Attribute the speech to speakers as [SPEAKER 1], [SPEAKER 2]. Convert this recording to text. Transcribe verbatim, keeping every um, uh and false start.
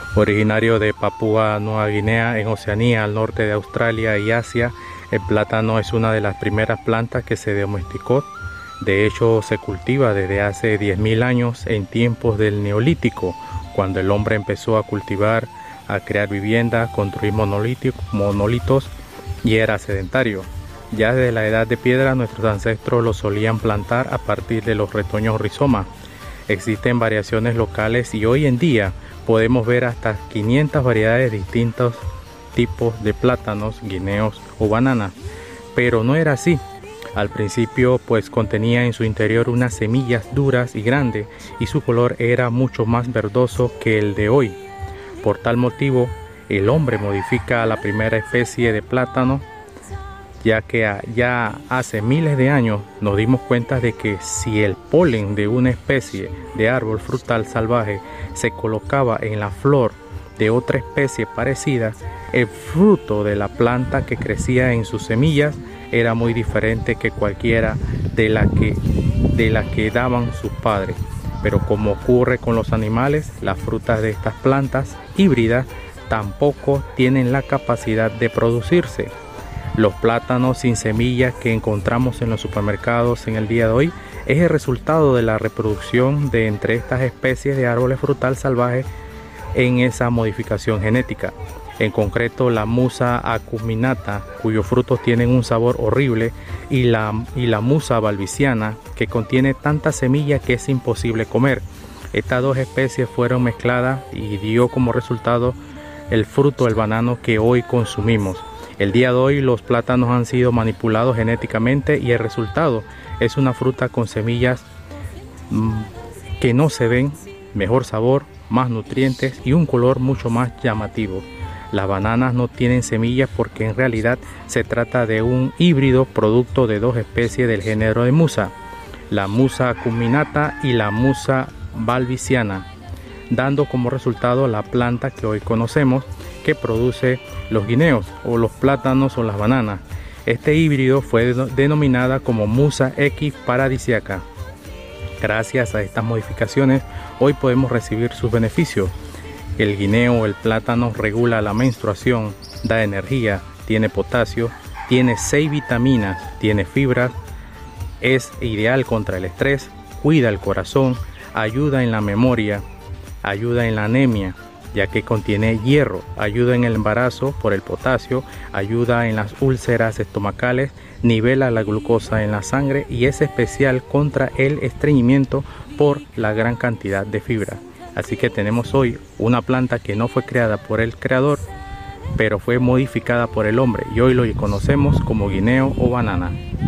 [SPEAKER 1] Originario de Papúa Nueva Guinea en Oceanía, al norte de Australia y Asia, el plátano es una de las primeras plantas que se domesticó. De hecho, se cultiva desde hace diez mil años en tiempos del Neolítico, cuando el hombre empezó a cultivar, a crear viviendas, construir monolitos y era sedentario. Ya desde la edad de piedra nuestros ancestros lo solían plantar a partir de los retoños rizomas. Existen variaciones locales y hoy en día podemos ver hasta quinientas variedades de distintos tipos de plátanos, guineos o bananas. Pero no era así. Al principio pues contenía en su interior unas semillas duras y grandes y su color era mucho más verdoso que el de hoy. Por tal motivo el hombre modifica a la primera especie de plátano, ya que ya hace miles de años nos dimos cuenta de que si el polen de una especie de árbol frutal salvaje se colocaba en la flor de otra especie parecida, el fruto de la planta que crecía en sus semillas era muy diferente que cualquiera de la que, de la que daban sus padres. Pero como ocurre con los animales, las frutas de estas plantas híbridas tampoco tienen la capacidad de producirse. Los plátanos sin semillas que encontramos en los supermercados en el día de hoy es el resultado de la reproducción de entre estas especies de árboles frutal salvajes en esa modificación genética. En concreto la Musa acuminata, cuyos frutos tienen un sabor horrible, y la, y la Musa balbisiana, que contiene tantas semillas que es imposible comer. Estas dos especies fueron mezcladas y dio como resultado el fruto del banano que hoy consumimos. El día de hoy los plátanos han sido manipulados genéticamente y el resultado es una fruta con semillas mmm, que no se ven, mejor sabor, más nutrientes y un color mucho más llamativo. Las bananas no tienen semillas porque en realidad se trata de un híbrido producto de dos especies del género de Musa, la Musa acuminata y la Musa balbisiana, dando como resultado la planta que hoy conocemos, que produce los guineos o los plátanos o las bananas. Este híbrido fue denominada como Musa X paradisiaca. Gracias a estas modificaciones hoy podemos recibir sus beneficios. El guineo o el plátano regula la menstruación, da energía, tiene potasio, tiene seis vitaminas, tiene fibras, es ideal contra el estrés, cuida el corazón, ayuda en la memoria, ayuda en la anemia, ya que contiene hierro, ayuda en el embarazo por el potasio, ayuda en las úlceras estomacales, nivela la glucosa en la sangre y es especial contra el estreñimiento por la gran cantidad de fibra. Así que tenemos hoy una planta que no fue creada por el creador, pero fue modificada por el hombre y hoy lo conocemos como guineo o banana.